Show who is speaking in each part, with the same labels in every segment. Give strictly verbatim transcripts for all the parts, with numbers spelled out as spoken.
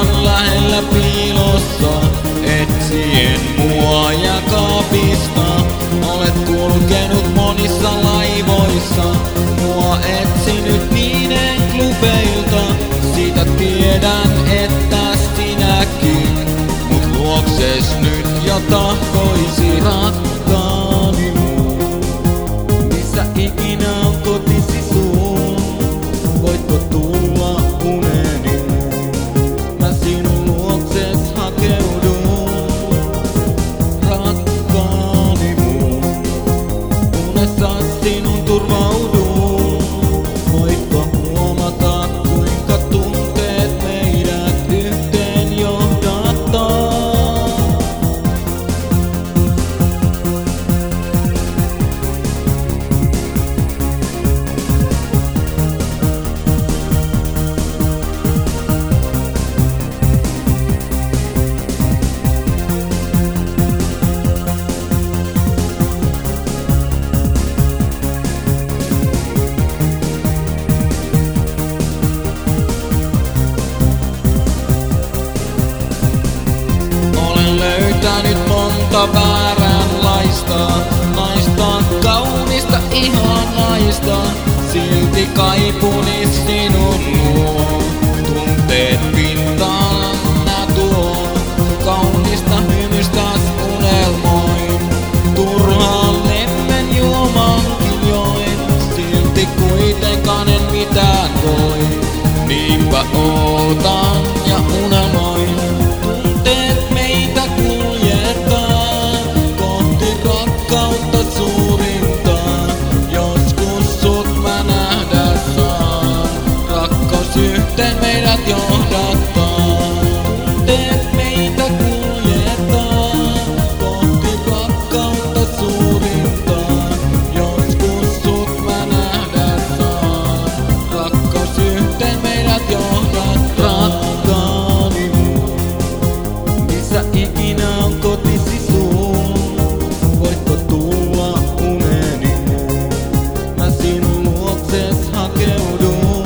Speaker 1: aivan lähellä piilossa, etsien mua ja kaapista. Olet kulkenut monissa laivoissa, mua etsinyt niiden klubeilta. Siitä tiedän, että sinäkin mut luokses nyt jo tahtoisi, rakkaani mun. Missä ikinä on kotisi sun? Voitko tulla uneni mun? Mä sinun luokses hakeudun, rakkaani mun. Unessa sinun turvaudun. Voitko huomata, kuinka tunteet meidät yhteen johdattaa? Löytänyt monta vääränlaista naista, kaunista ihanaista. Silti kaipuni sinun luo, tunteet pintaan nää tuo. Kaunista hymystas unelmoin, turhaan lemmen juomankin join. Silti kuitenkaan en mitään voi, niinpä ootan ja unelmoin. Tunteet meitä kuljettaa kohti rakkautta suurinta. Joskus sut mä nähdä saan, rakkaus yhteen meidät johdattaa. Tunteet meitä kuljettaa kohti rakkautta suurinta. Joskus sut mä nähdä saan, rakkaus yhteen meidät johdattaa. Rakkaani mun, missä ikinä on kotisi sun? Voitko tulla uneni mun? Mä sinun luokses hakeudun,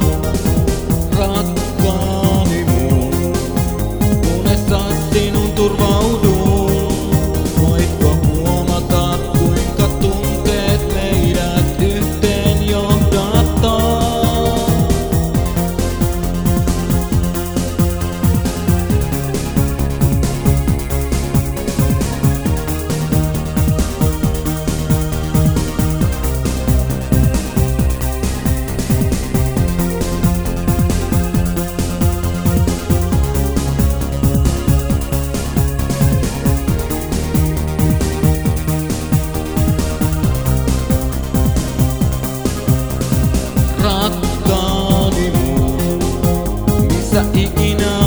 Speaker 1: rakkaani mun. Unessa sinun turvaudun. Voitko huomata, kuinka tunteet meidät yhteen johdattaa? Rakkaani mun, missä ikinä